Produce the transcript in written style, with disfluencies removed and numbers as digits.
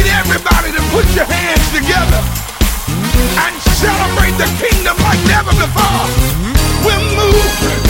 everybody to put your hands together and celebrate the kingdom like never before. We're moving.